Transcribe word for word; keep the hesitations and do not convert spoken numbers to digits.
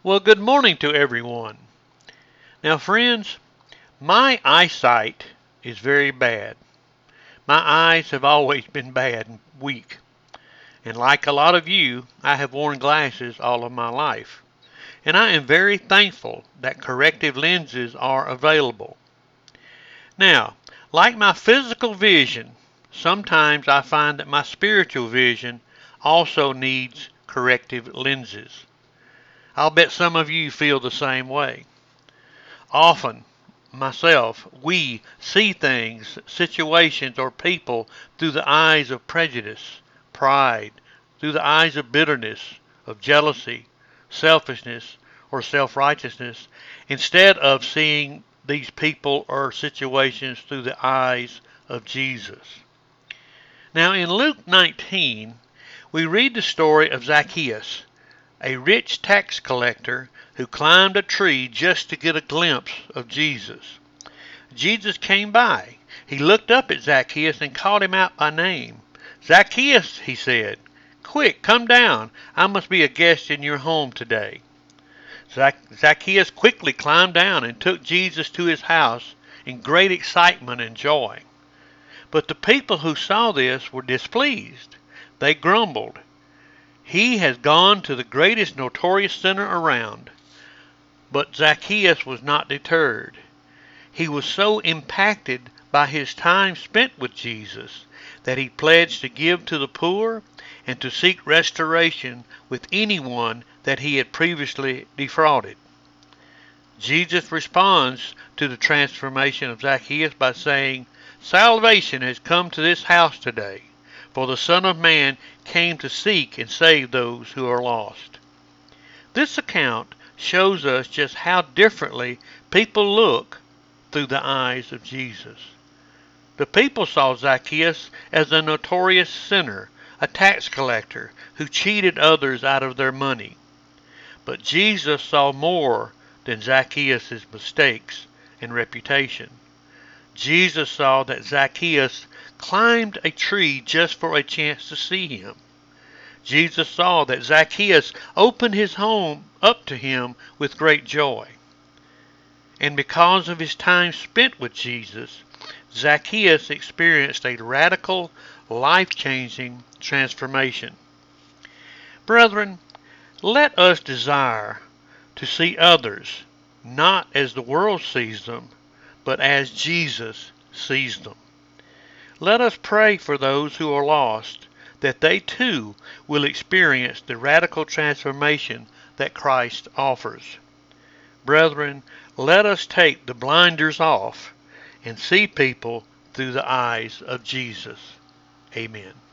Well, good morning to everyone. Now, friends, my eyesight is very bad. My eyes have always been bad and weak. And like a lot of you, I have worn glasses all of my life. And I am very thankful that corrective lenses are available. Now, like my physical vision, sometimes I find that my spiritual vision also needs corrective lenses. I'll bet some of you feel the same way. Often, myself, we see things, situations, or people through the eyes of prejudice, pride, through the eyes of bitterness, of jealousy, selfishness, or self-righteousness, instead of seeing these people or situations through the eyes of Jesus. Now, in Luke nineteen, we read the story of Zacchaeus, a rich tax collector who climbed a tree just to get a glimpse of Jesus. Jesus came by. He looked up at Zacchaeus and called him out by name. "Zacchaeus," he said, "quick, come down. I must be a guest in your home today." Zac- Zacchaeus quickly climbed down and took Jesus to his house in great excitement and joy. But the people who saw this were displeased. They grumbled, "He has gone to the greatest notorious sinner around." But Zacchaeus was not deterred. He was so impacted by his time spent with Jesus that he pledged to give to the poor and to seek restoration with anyone that he had previously defrauded. Jesus responds to the transformation of Zacchaeus by saying, "Salvation has come to this house today, for the Son of Man came to seek and save those who are lost." This account shows us just how differently people look through the eyes of Jesus. The people saw Zacchaeus as a notorious sinner, a tax collector who cheated others out of their money. But Jesus saw more than Zacchaeus' mistakes and reputation. Jesus saw that Zacchaeus climbed a tree just for a chance to see him. Jesus saw that Zacchaeus opened his home up to him with great joy. And because of his time spent with Jesus, Zacchaeus experienced a radical, life-changing transformation. Brethren, let us desire to see others not as the world sees them, but as Jesus sees them. Let us pray for those who are lost, that they too will experience the radical transformation that Christ offers. Brethren, let us take the blinders off and see people through the eyes of Jesus. Amen.